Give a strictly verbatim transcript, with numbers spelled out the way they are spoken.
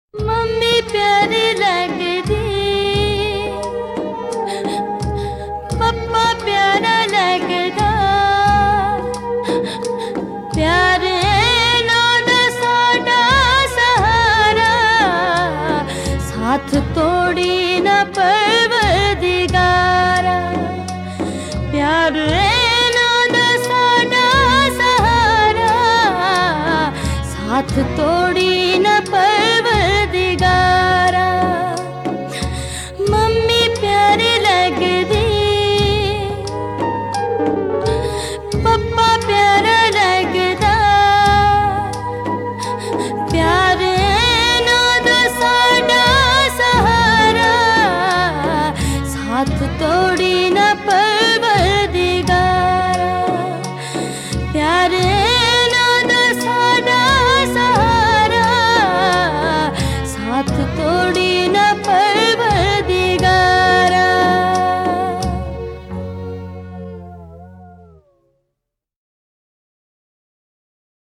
Mummy प्यारी लगदी, पप्पा प्यारा लगदा, प्यार नाल साडा सहारा, साथ तोड़ी न परवरदिगारा। प्यार नाल साडा सहारा, साथ तोड़ी न परवरदिगारा।